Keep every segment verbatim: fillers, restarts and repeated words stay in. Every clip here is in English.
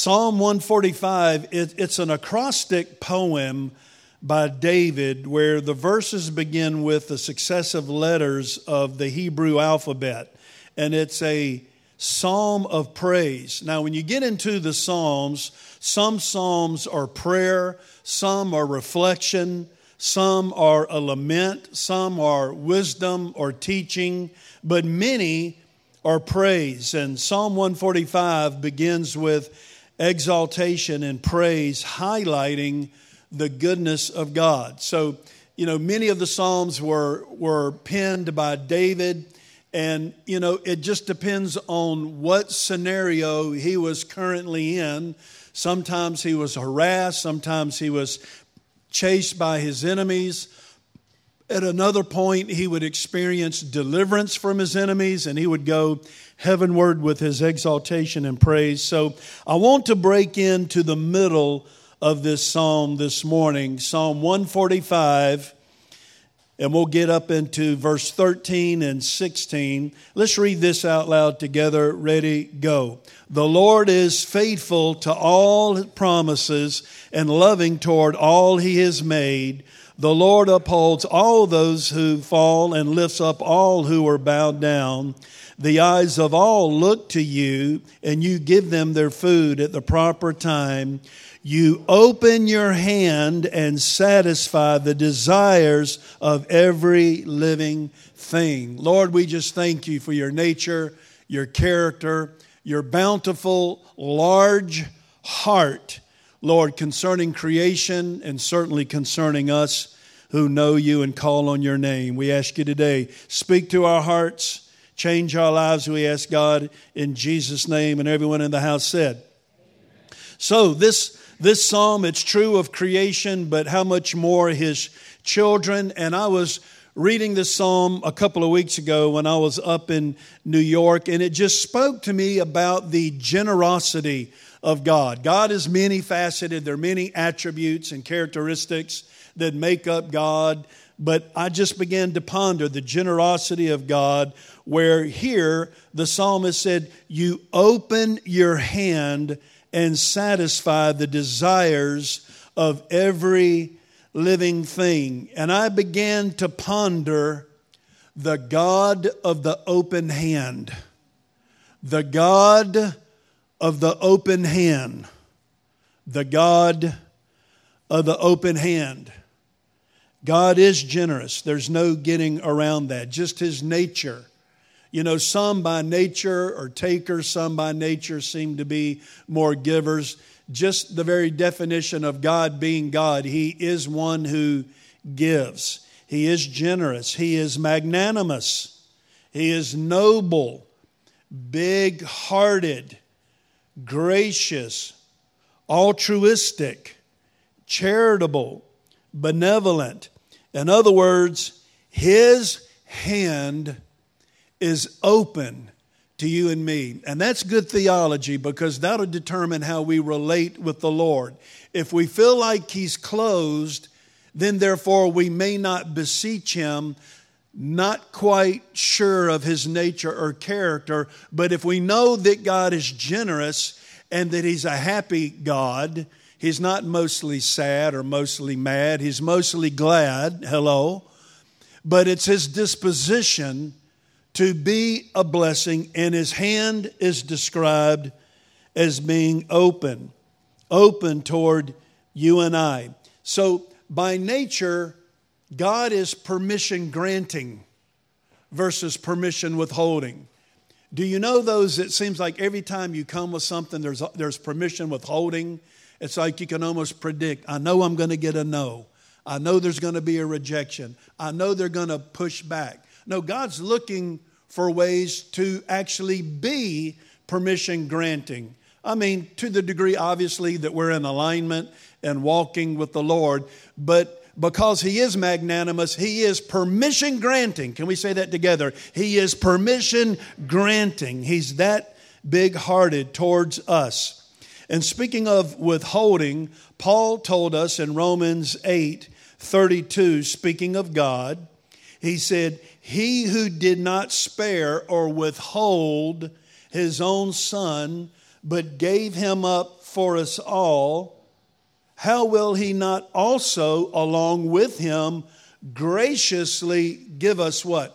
Psalm one forty-five, it, it's an acrostic poem by David where the verses begin with the successive letters of the Hebrew alphabet. And it's a psalm of praise. Now, when you get into the Psalms, some psalms are prayer, some are reflection, some are a lament, some are wisdom or teaching, but many are praise. And Psalm one forty-five begins with exaltation and praise, highlighting the goodness of God. So, you know, many of the Psalms were, were penned by David. And, you know, it just depends on what scenario he was currently in. Sometimes he was harassed. Sometimes he was chased by his enemies. At another point, he would experience deliverance from his enemies, and he would go heavenward with his exaltation and praise. So I want to break into the middle of this psalm this morning, Psalm one forty-five. And we'll get up into verse thirteen and sixteen. Let's read this out loud together. Ready, go. The Lord is faithful to all his promises and loving toward all he has made. The Lord upholds all those who fall and lifts up all who are bowed down. The eyes of all look to you, and you give them their food at the proper time. You open your hand and satisfy the desires of every living thing. Lord, we just thank you for your nature, your character, your bountiful, large heart, Lord, concerning creation and certainly concerning us who know you and call on your name. We ask you today, speak to our hearts, change our lives, we ask God in Jesus' name. And everyone in the house said. So this This psalm, it's true of creation, but how much more his children. And I was reading this psalm a couple of weeks ago when I was up in New York, and it just spoke to me about the generosity of God. God is many faceted. There are many attributes and characteristics that make up God. But I just began to ponder the generosity of God, where here the psalmist said, you open your hand and satisfy the desires of every living thing. And I began to ponder the God of the open hand. The God of the open hand. The God of the open hand. God is generous. There's no getting around that. Just his nature. You know, some by nature are takers, some by nature seem to be more givers. Just the very definition of God being God, he is one who gives. He is generous. He is magnanimous. He is noble, big-hearted, gracious, altruistic, charitable, benevolent. In other words, his hand is open to you and me. And that's good theology, because that'll determine how we relate with the Lord. If we feel like he's closed, then therefore we may not beseech him, not quite sure of his nature or character. But if we know that God is generous and that he's a happy God, he's not mostly sad or mostly mad, he's mostly glad, hello. But it's his disposition to be a blessing, and his hand is described as being open, open toward you and I. So by nature, God is permission granting versus permission withholding. Do you know those? It seems like every time you come with something, there's there's permission withholding. It's like you can almost predict, I know I'm going to get a no. I know there's going to be a rejection. I know they're going to push back. No, God's looking for ways to actually be permission granting. I mean, to the degree, obviously, that we're in alignment and walking with the Lord. But because he is magnanimous, he is permission granting. Can we say that together? He is permission granting. He's that big-hearted towards us. And speaking of withholding, Paul told us in Romans eight thirty-two, speaking of God, he said, he who did not spare or withhold his own son, but gave him up for us all, how will he not also, along with him, graciously give us what?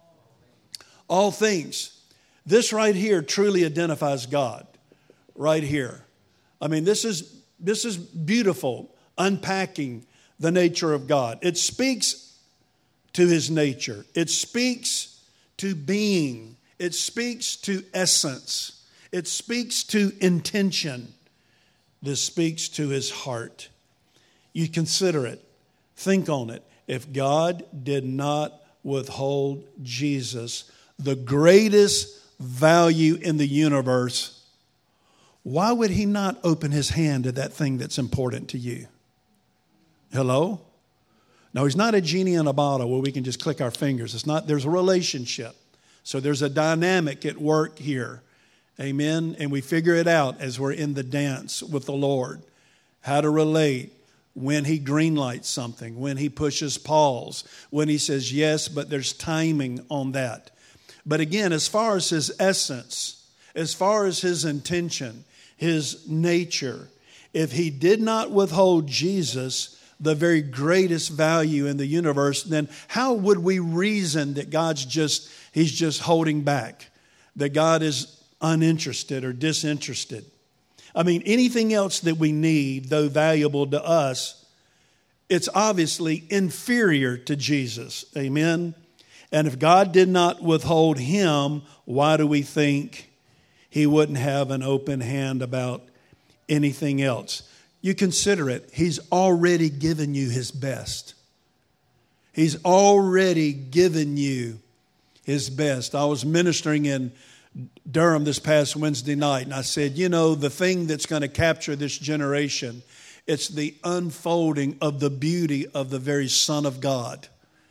All things. This right here truly identifies God. Right here. I mean, this is this is beautiful, unpacking the nature of God. It speaks to his nature. It speaks to being. It speaks to essence. It speaks to intention. This speaks to his heart. You consider it. Think on it. If God did not withhold Jesus, the greatest value in the universe, why would he not open his hand to that thing that's important to you? Hello? No, he's not a genie in a bottle where we can just click our fingers. It's not. There's a relationship. So there's a dynamic at work here. Amen? And we figure it out as we're in the dance with the Lord. How to relate when he greenlights something, when he pushes pause, when he says yes, but there's timing on that. But again, as far as his essence, as far as his intention, his nature, if he did not withhold Jesus, the very greatest value in the universe, then how would we reason that God's just, he's just holding back, that God is uninterested or disinterested? I mean, anything else that we need, though valuable to us, it's obviously inferior to Jesus. Amen? And if God did not withhold him, why do we think he wouldn't have an open hand about anything else? You consider it. He's already given you his best. He's already given you his best. I was ministering in Durham this past Wednesday night, and I said, you know, the thing that's going to capture this generation, it's the unfolding of the beauty of the very Son of God.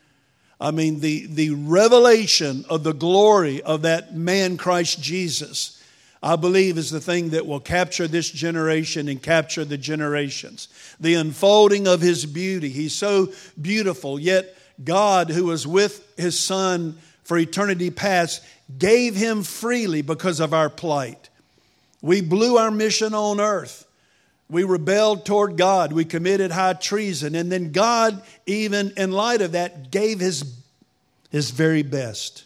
I mean, the, the revelation of the glory of that man, Christ Jesus, I believe is the thing that will capture this generation and capture the generations. The unfolding of his beauty. He's so beautiful, yet God, who was with his Son for eternity past, gave him freely because of our plight. We blew our mission on earth. We rebelled toward God. We committed high treason. And then God, even in light of that, gave his, his very best.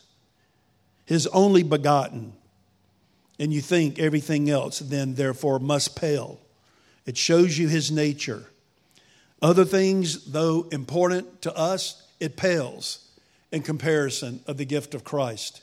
His only begotten. And you think everything else then therefore must pale. It shows you his nature. Other things, though important to us, it pales in comparison of the gift of Christ.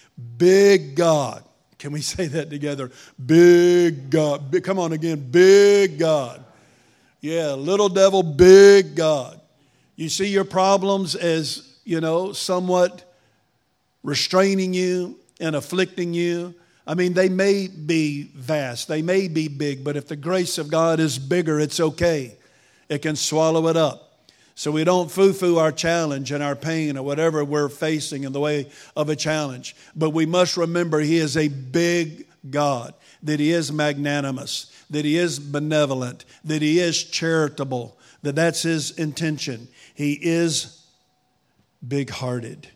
Big God. Can we say that together? Big God. Big, come on again. Big God. Yeah, little devil, big God. You see your problems as, you know, somewhat restraining you and afflicting you. I mean, they may be vast. They may be big. But if the grace of God is bigger, it's okay. It can swallow it up. So we don't foo-foo our challenge and our pain or whatever we're facing in the way of a challenge. But we must remember he is a big God, that he is magnanimous, that he is benevolent, that he is charitable, that that's his intention. He is big-hearted.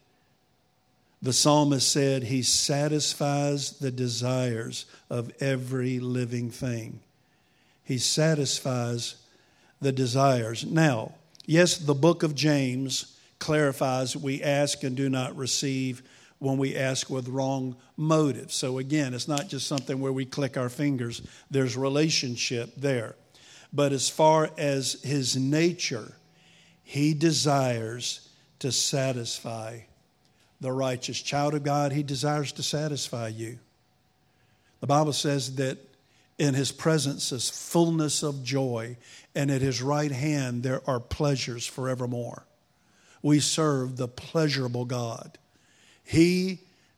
The psalmist said he satisfies the desires of every living thing. He satisfies the desires. Now, yes, the book of James clarifies we ask and do not receive when we ask with wrong motives. So again, it's not just something where we click our fingers. There's relationship there. But as far as his nature, he desires to satisfy the righteous. Child of God, he desires to satisfy you. The Bible says that in his presence is fullness of joy, and at his right hand there are pleasures forevermore. We serve the pleasurable God. He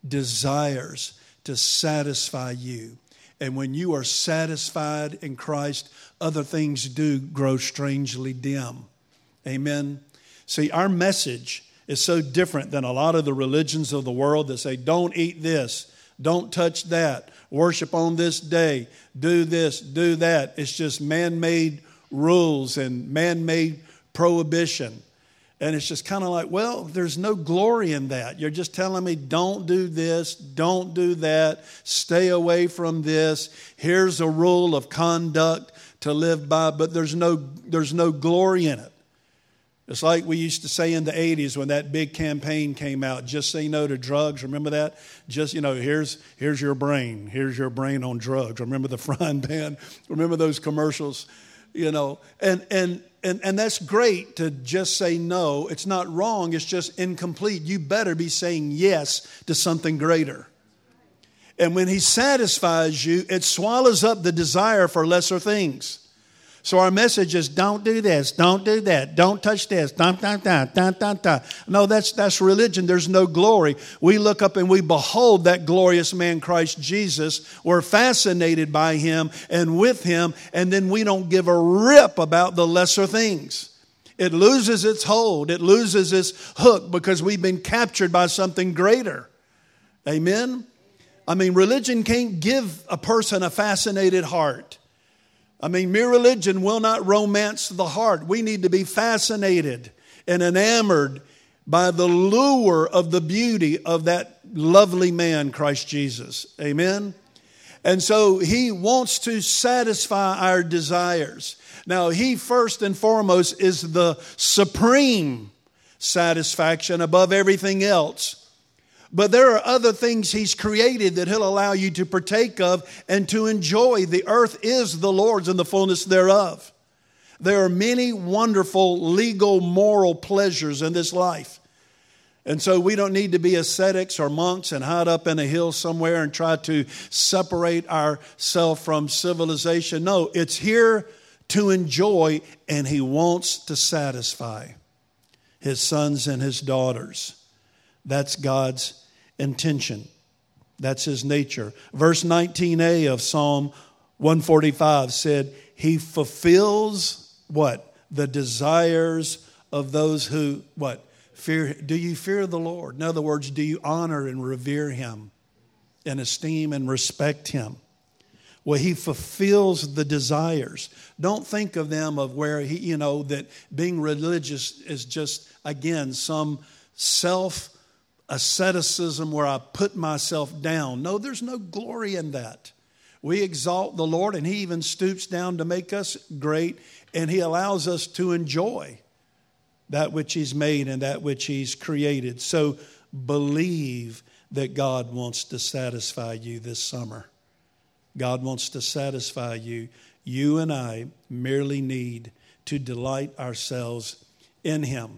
desires to satisfy you. And when you are satisfied in Christ, other things do grow strangely dim. Amen. See, our message is so different than a lot of the religions of the world that say, don't eat this, don't touch that, worship on this day, do this, do that. It's just man-made rules and man-made prohibition. And it's just kind of like, well, there's no glory in that. You're just telling me, don't do this, don't do that, stay away from this. Here's a rule of conduct to live by, but there's no there's no glory in it. It's like we used to say in the eighties when that big campaign came out, just say no to drugs. Remember that? Just, you know, here's here's your brain. Here's your brain on drugs. Remember the frying pan? Remember those commercials? You know, and and and and that's great to just say no. It's not wrong. It's just incomplete. You better be saying yes to something greater. And when he satisfies you, it swallows up the desire for lesser things. So our message is, don't do this, don't do that, don't touch this, don't, don't, don't, don't, don't, don't. No, that's, that's religion. There's no glory. We look up and we behold that glorious man, Christ Jesus. We're fascinated by him and with him, and then we don't give a rip about the lesser things. It loses its hold. It loses its hook because we've been captured by something greater. Amen? I mean, religion can't give a person a fascinated heart. I mean, mere religion will not romance the heart. We need to be fascinated and enamored by the lure of the beauty of that lovely man, Christ Jesus. Amen? And so he wants to satisfy our desires. Now, he first and foremost is the supreme satisfaction above everything else. But there are other things he's created that he'll allow you to partake of and to enjoy. The earth is the Lord's and the fullness thereof. There are many wonderful legal, moral pleasures in this life. And so we don't need to be ascetics or monks and hide up in a hill somewhere and try to separate ourselves from civilization. No, it's here to enjoy, and he wants to satisfy his sons and his daughters. That's God's intention. That's his nature. Verse nineteen a of Psalm one forty-five said, he fulfills what? The desires of those who, what? Fear. Do you fear the Lord? In other words, do you honor and revere him and esteem and respect him? Well, he fulfills the desires. Don't think of them of where he, you know, that being religious is just, again, some self asceticism where I put myself down. No, there's no glory in that. We exalt the Lord, and he even stoops down to make us great, and he allows us to enjoy that which he's made and that which he's created. So believe that God wants to satisfy you this summer. God wants to satisfy you. You and I merely need to delight ourselves in him.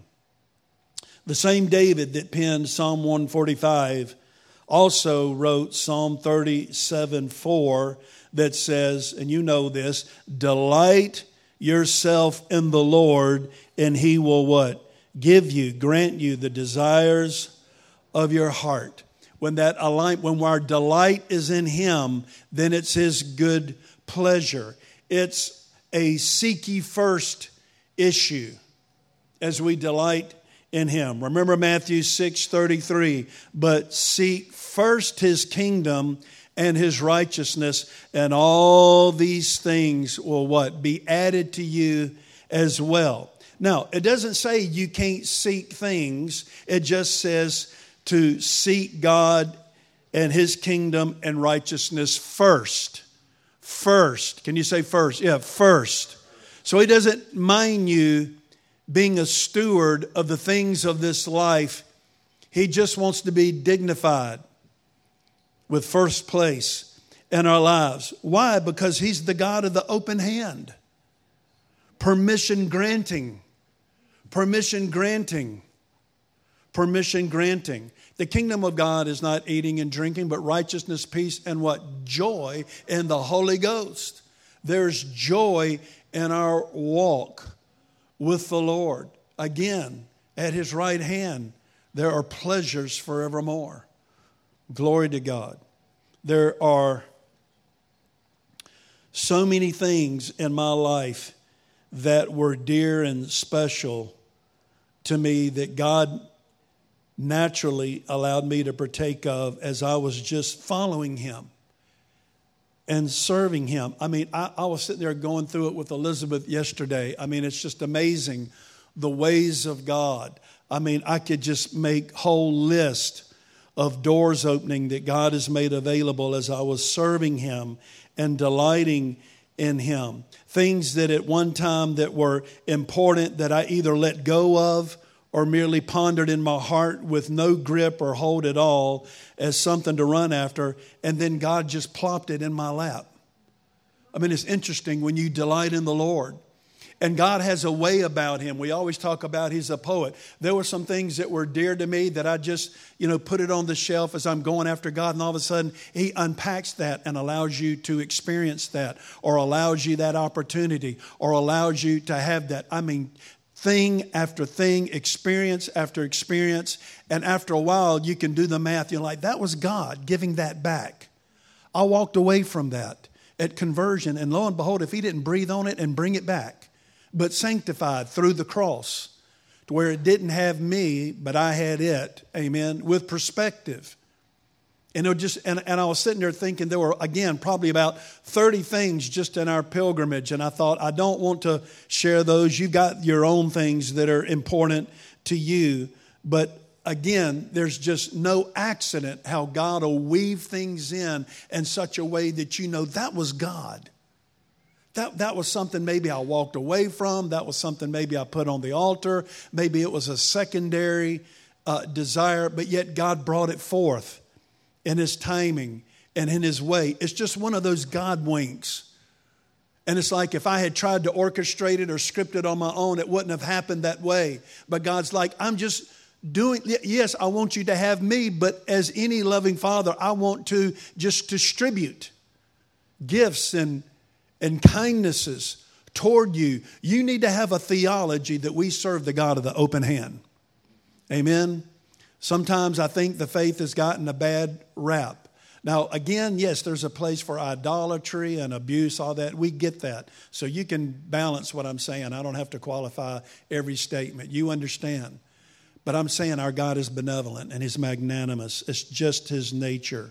The same David that penned Psalm one forty-five also wrote Psalm thirty-seven four that says, and you know this, delight yourself in the Lord, and he will what? Give you, grant you the desires of your heart. When that align, when our delight is in him, then it's his good pleasure. It's a seek ye first issue as we delight in him. Remember Matthew six thirty-three, but seek first his kingdom and his righteousness, and all these things will what? Be added to you as well. Now, it doesn't say you can't seek things. It just says to seek God and his kingdom and righteousness first. First. Can you say first? Yeah, first. So he doesn't mind you being a steward of the things of this life. He just wants to be dignified with first place in our lives. Why? Because he's the God of the open hand. Permission granting. Permission granting. Permission granting. The kingdom of God is not eating and drinking, but righteousness, peace, and what? Joy in the Holy Ghost. There's joy in our walk with the Lord. Again, at his right hand, there are pleasures forevermore. Glory to God. There are so many things in my life that were dear and special to me that God naturally allowed me to partake of as I was just following him and serving him. I mean, I, I was sitting there going through it with Elizabeth yesterday. I mean, it's just amazing the ways of God. I mean, I could just make whole list of doors opening that God has made available as I was serving Him and delighting in Him. Things that at one time that were important that I either let go of or merely pondered in my heart with no grip or hold at all as something to run after, and then God just plopped it in my lap. I mean, it's interesting when you delight in the Lord. And God has a way about Him. We always talk about He's a poet. There were some things that were dear to me that I just, you know, put it on the shelf as I'm going after God. And all of a sudden, He unpacks that and allows you to experience that, or allows you that opportunity, or allows you to have that. I mean, thing after thing, experience after experience. And after a while, you can do the math. You're like, that was God giving that back. I walked away from that at conversion. And lo and behold, if He didn't breathe on it and bring it back, but sanctified through the cross to where it didn't have me, but I had it. Amen. With perspective. And it just and, and I was sitting there thinking there were, again, probably about thirty things just in our pilgrimage. And I thought, I don't want to share those. You've got your own things that are important to you. But again, there's just no accident how God will weave things in in such a way that you know that was God. That, that was something maybe I walked away from. That was something maybe I put on the altar. Maybe it was a secondary uh, desire, but yet God brought it forth in His timing and in His way. It's just one of those God winks. And it's like if I had tried to orchestrate it or script it on my own, it wouldn't have happened that way. But God's like, I'm just doing, yes, I want you to have me, but as any loving Father, I want to just distribute gifts and and kindnesses toward you. You need to have a theology that we serve the God of the open hand. Amen. Sometimes I think the faith has gotten a bad rap. Now, again, yes, there's a place for idolatry and abuse, all that. We get that. So you can balance what I'm saying. I don't have to qualify every statement. You understand. But I'm saying our God is benevolent and He's magnanimous. It's just His nature.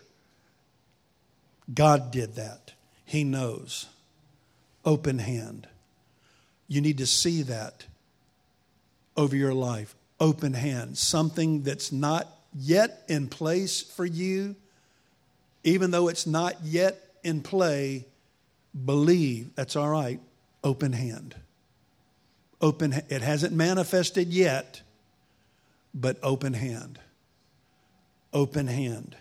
God did that. He knows. Open hand. You need to see that over your life. Open hand. Something that's not yet in place for you, even though it's not yet in play, believe that's all right. Open hand. Open. It hasn't manifested yet, but open hand. Open hand.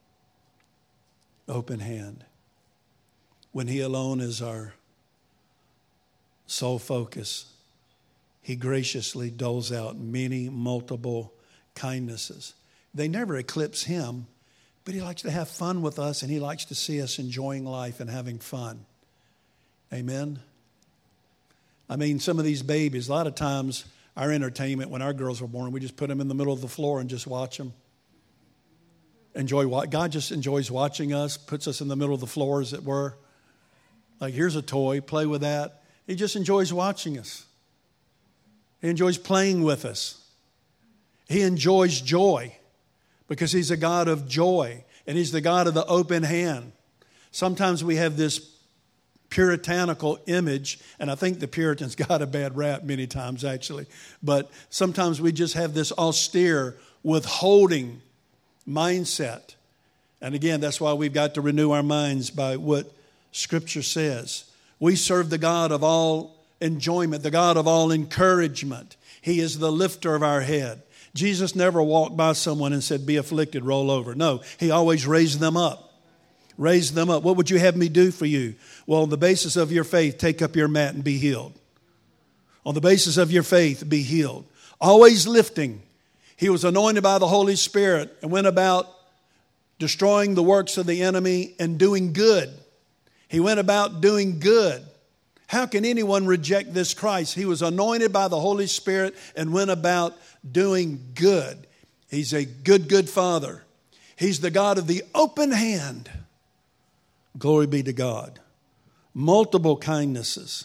Open hand. When He alone is our sole focus, He graciously doles out many multiple kindnesses. They never eclipse Him, but He likes to have fun with us, and He likes to see us enjoying life and having fun. Amen? I mean, some of these babies, a lot of times our entertainment, when our girls were born, we just put them in the middle of the floor and just watch them. Enjoy what God just enjoys watching us, puts us in the middle of the floor, as it were. Like, here's a toy, play with that. He just enjoys watching us. He enjoys playing with us. He enjoys joy because He's a God of joy, and He's the God of the open hand. Sometimes we have this puritanical image, and I think the Puritans got a bad rap many times, actually. But sometimes we just have this austere, withholding mindset. And again, that's why we've got to renew our minds by what Scripture says. We serve the God of all enjoyment, the God of all encouragement. He is the lifter of our head. Jesus never walked by someone and said, be afflicted, roll over. No, He always raised them up. Raised them up. What would you have me do for you? Well, on the basis of your faith, take up your mat and be healed. On the basis of your faith, be healed. Always lifting. He was anointed by the Holy Spirit and went about destroying the works of the enemy and doing good. He went about doing good. How can anyone reject this Christ? He was anointed by the Holy Spirit and went about doing good. He's a good, good Father. He's the God of the open hand. Glory be to God. Multiple kindnesses.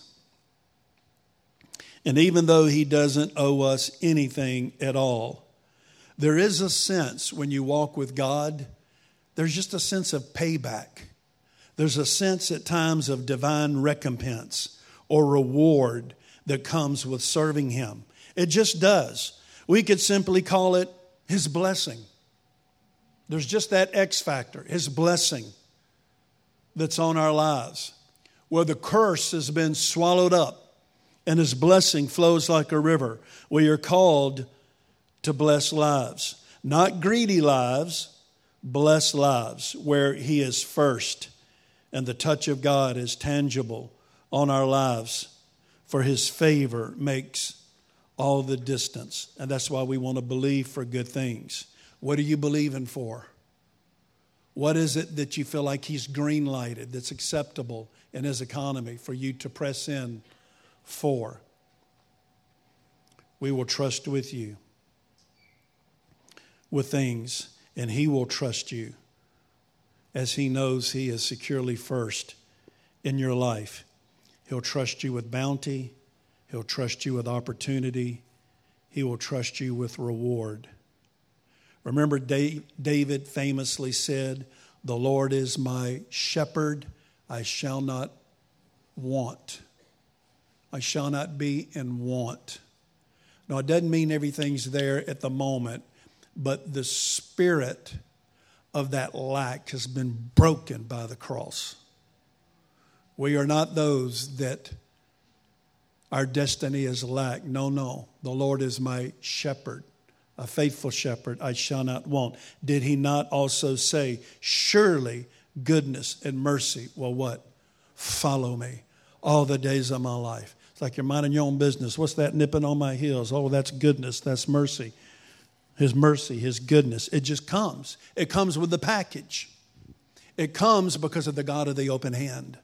And even though He doesn't owe us anything at all, there is a sense when you walk with God, there's just a sense of payback. There's a sense at times of divine recompense or reward that comes with serving Him. It just does. We could simply call it His blessing. There's just that X factor, His blessing that's on our lives, where the curse has been swallowed up and His blessing flows like a river. We are called to bless lives, not greedy lives, blessed lives, where He is first and the touch of God is tangible on our lives, for His favor makes all the distance. And that's why we want to believe for good things. What are you believing for? What is it that you feel like He's green-lighted that's acceptable in His economy for you to press in for? We will trust with you with things, and He will trust you as He knows He is securely first in your life. He'll trust you with bounty. He'll trust you with opportunity. He will trust you with reward. Remember, David famously said, "The Lord is my shepherd, I shall not want." I shall not be in want. Now, it doesn't mean everything's there at the moment, but the spirit of that lack has been broken by the cross. We are not those that our destiny is lack. No, no. The Lord is my shepherd, a faithful shepherd. I shall not want. Did He not also say, surely goodness and mercy will what? Follow me all the days of my life. It's like you're minding your own business. What's that nipping on my heels? Oh, that's goodness. That's mercy. His mercy, His goodness. It just comes. It comes with the package. It comes because of the God of the open hand.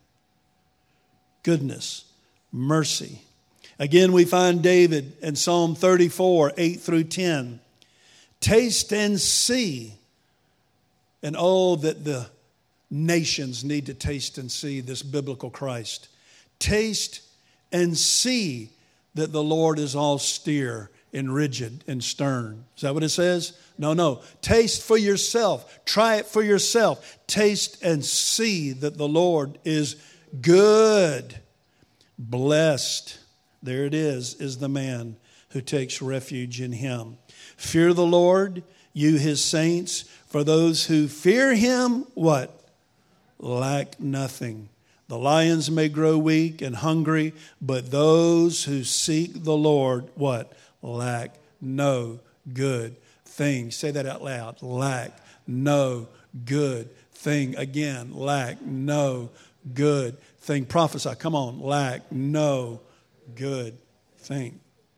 Goodness, mercy. Again, we find David in Psalm thirty-four, eight through ten. Taste and see. And oh, that the nations need to taste and see this biblical Christ. Taste and see that the Lord is austere and rigid and stern. Is that what it says? No, no. Taste for yourself. Try it for yourself. Taste and see that the Lord is good. Blessed, there it is, is the man who takes refuge in Him. Fear the Lord, you His saints, for those who fear Him, what? Lack nothing. The lions may grow weak and hungry, but those who seek the Lord, what? Lack no good thing. Say that out loud. Lack no good thing. Again, lack no good thing. Prophesy. Come on. Lack no good thing.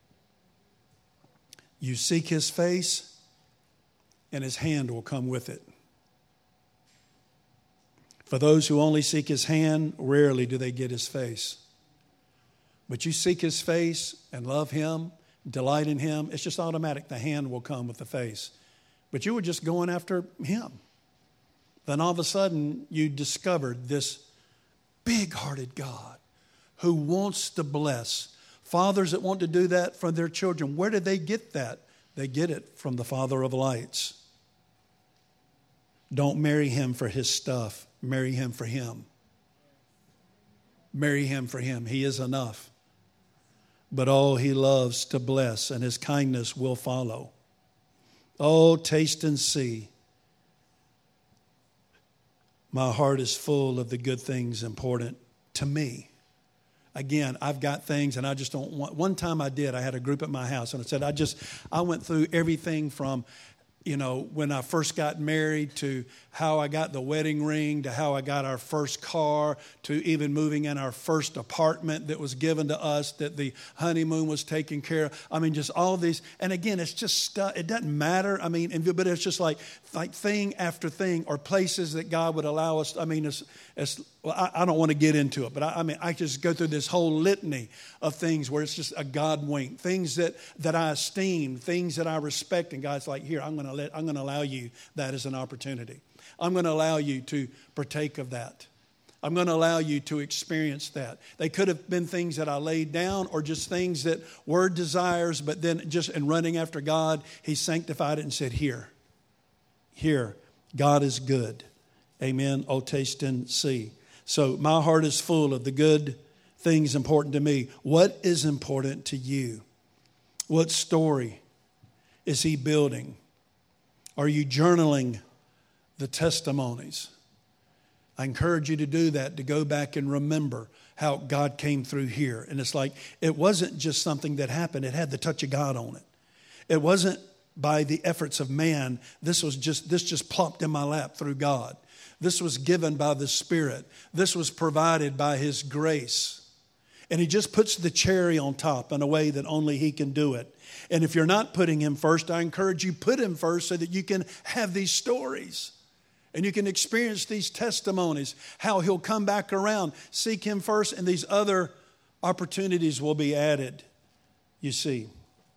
You seek His face, and His hand will come with it. For those who only seek His hand, rarely do they get His face. But you seek His face and love Him, delight in Him, it's just automatic. The hand will come with the face. But you were just going after Him. Then all of a sudden, you discovered this big-hearted God who wants to bless. Fathers that want to do that for their children, where did they get that? They get it from the Father of lights. Don't marry Him for His stuff. Marry Him for Him. Marry Him for Him. He is enough. But oh, He loves to bless, and His kindness will follow. Oh, taste and see. My heart is full of the good things important to me. Again, I've got things and I just don't want. One time I did, I had a group at my house and I said, I just, I went through everything from, you know, when I first got married to how I got the wedding ring to how I got our first car to even moving in our first apartment that was given to us, that the honeymoon was taken care of. I mean, just all these. And again, it's just stuff. It doesn't matter. I mean, but it's just like, like thing after thing, or places that God would allow us. I mean, it's, it's well, I, I don't want to get into it, but I, I mean, I just go through this whole litany of things where it's just a God wink, things that, that I esteem, things that I respect. And God's like, here, I'm going to let, I'm going to allow you that as an opportunity. I'm going to allow you to partake of that. I'm going to allow you to experience that. They could have been things that I laid down or just things that were desires, but then just in running after God, He sanctified it and said, here, here, God is good. Amen. Oh, taste and see. So my heart is full of the good things important to me. What is important to you? What story is he building? Are you journaling the testimonies? I encourage you to do that, to go back and remember how God came through here. And it's like, it wasn't just something that happened. It had the touch of God on it. It wasn't by the efforts of man. This was just, this just plopped in my lap through God. This was given by the Spirit. This was provided by His grace. And He just puts the cherry on top in a way that only He can do it. And if you're not putting Him first, I encourage you, put Him first so that you can have these stories. And you can experience these testimonies, how He'll come back around. Seek Him first, and these other opportunities will be added, you see.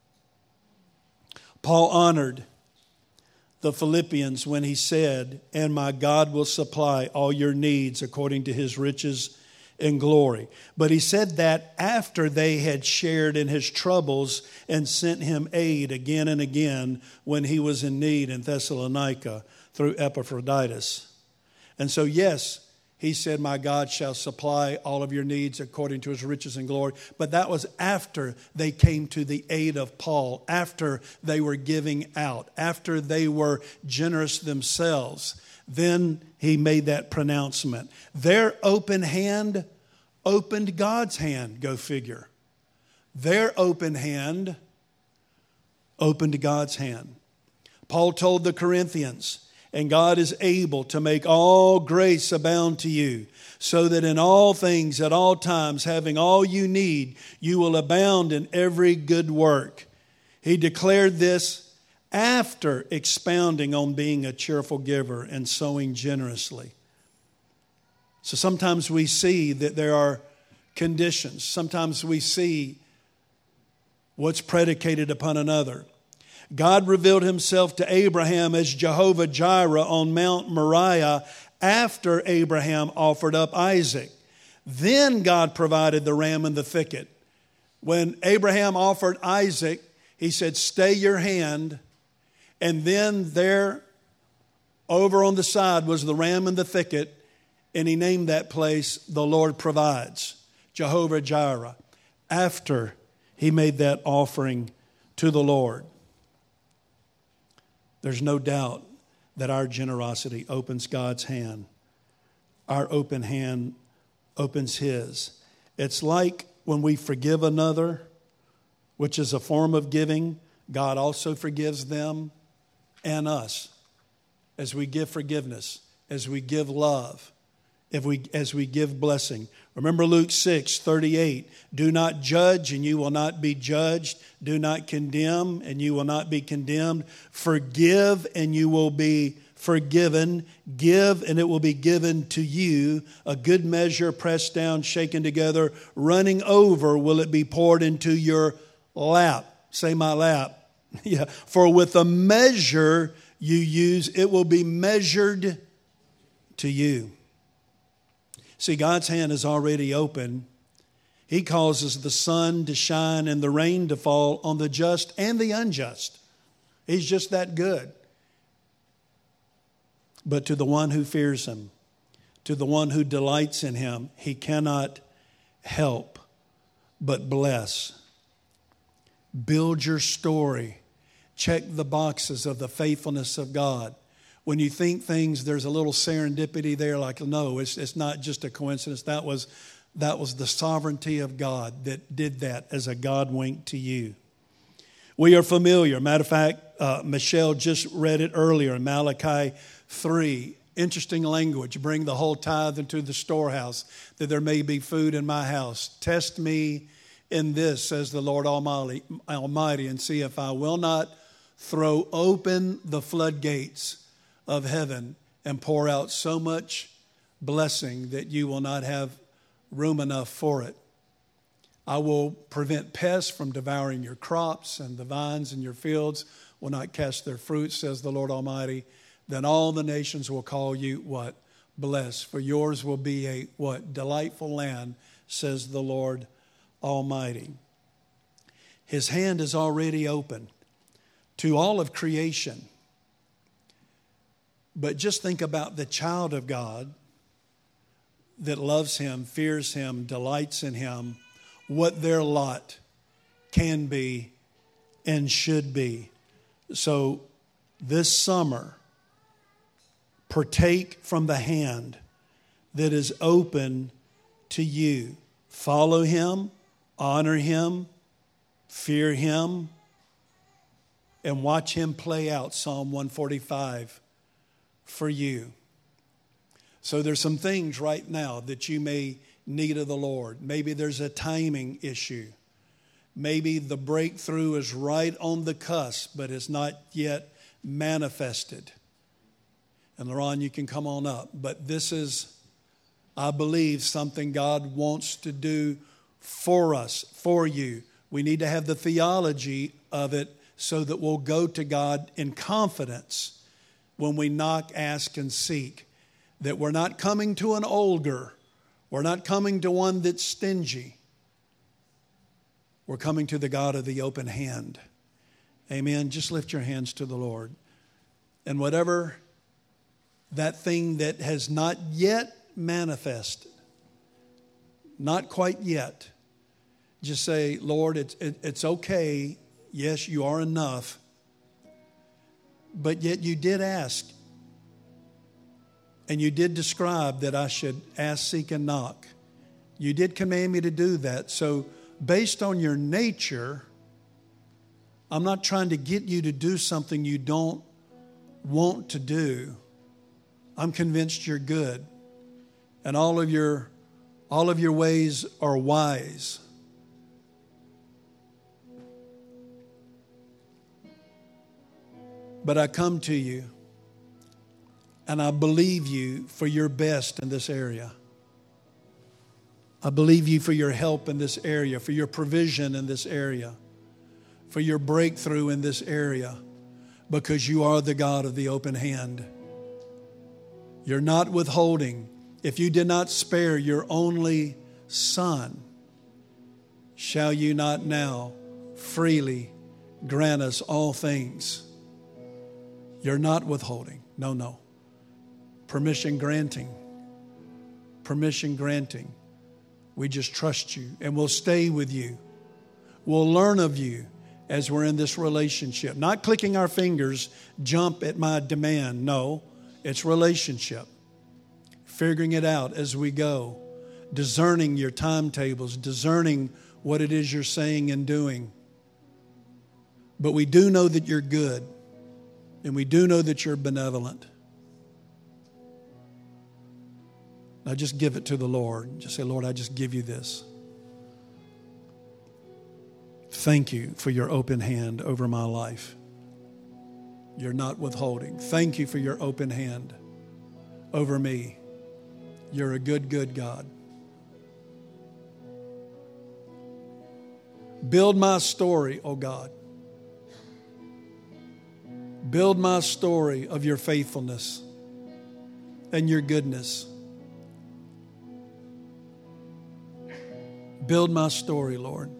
Paul honored the Philippians when he said, "And my God will supply all your needs according to His riches in glory." But he said that after they had shared in His troubles and sent Him aid again and again when He was in need in Thessalonica through Epaphroditus. And so, yes, he said, "My God shall supply all of your needs according to His riches and glory." But that was after they came to the aid of Paul, after they were giving out, after they were generous themselves. Then he made that pronouncement. Their open hand opened God's hand, go figure. Their open hand opened God's hand. Paul told the Corinthians, "And God is able to make all grace abound to you, so that in all things, at all times, having all you need, you will abound in every good work." He declared this after expounding on being a cheerful giver and sowing generously. So sometimes we see that there are conditions. Sometimes we see what's predicated upon another. God revealed Himself to Abraham as Jehovah Jireh on Mount Moriah after Abraham offered up Isaac. Then God provided the ram in the thicket. When Abraham offered Isaac, He said, "Stay your hand." And then there, over on the side, was the ram in the thicket. And He named that place, "The Lord Provides," Jehovah Jireh, after He made that offering to the Lord. There's no doubt that our generosity opens God's hand. Our open hand opens His. It's like when we forgive another, which is a form of giving, God also forgives them and us. As we give forgiveness, as we give love, if we, as we give blessing. Remember Luke six thirty-eight. "Do not judge, and you will not be judged. Do not condemn, and you will not be condemned. Forgive, and you will be forgiven. Give, and it will be given to you. A good measure, pressed down, shaken together, running over, will it be poured into your lap." Say, my lap. Yeah. "For with a measure you use, it will be measured to you." See, God's hand is already open. He causes the sun to shine and the rain to fall on the just and the unjust. He's just that good. But to the one who fears Him, to the one who delights in Him, He cannot help but bless. Build your story. Check the boxes of the faithfulness of God. When you think things, there's a little serendipity there, like, no, it's it's not just a coincidence. That was that was the sovereignty of God that did that as a God wink to you. We are familiar. Matter of fact, uh, Michelle just read it earlier in Malachi three. Interesting language. "Bring the whole tithe into the storehouse, that there may be food in my house. Test me in this, says the Lord Almighty, Almighty, and see if I will not throw open the floodgates of heaven and pour out so much blessing that you will not have room enough for it. I will prevent pests from devouring your crops, and the vines in your fields will not cast their fruit, says the Lord Almighty. Then all the nations will call you what? Blessed. For yours will be a what? Delightful land, says the Lord Almighty. His hand is already open to all of creation. But just think about the child of God that loves Him, fears Him, delights in Him, what their lot can be and should be. So this summer, partake from the hand that is open to you. Follow Him, honor Him, fear Him, and watch Him play out Psalm one forty-five for you. So there's some things right now that you may need of the Lord. Maybe there's a timing issue. Maybe the breakthrough is right on the cusp, but it's not yet manifested. And Laron, you can come on up. But this is, I believe, something God wants to do for us, for you. We need to have the theology of it so that we'll go to God in confidence when we knock, ask, and seek. That we're not coming to an ogre. We're not coming to one that's stingy. We're coming to the God of the open hand. Amen. Just lift your hands to the Lord. And whatever that thing that has not yet manifested, not quite yet, just say, Lord, it's, it, it's okay. Yes, you are enough. But yet you did ask. And you did describe that I should ask, seek, and knock. You did command me to do that. So based on your nature, I'm not trying to get you to do something you don't want to do. I'm convinced you're good. And all of your, all of your ways are wise. But I come to you and I believe you for your best in this area. I believe you for your help in this area, for your provision in this area, for your breakthrough in this area, because you are the God of the open hand. You're not withholding. If you did not spare your only Son, shall you not now freely grant us all things? You're not withholding. No, no. Permission granting. Permission granting. We just trust you and we'll stay with you. We'll learn of you as we're in this relationship. Not clicking our fingers, jump at my demand. No, it's relationship. Figuring it out as we go. Discerning your timetables. Discerning what it is you're saying and doing. But we do know that you're good. And we do know that you're benevolent. Now just give it to the Lord. Just say, Lord, I just give you this. Thank you for your open hand over my life. You're not withholding. Thank you for your open hand over me. You're a good, good God. Build my story, oh God. Build my story of your faithfulness and your goodness. Build my story, Lord.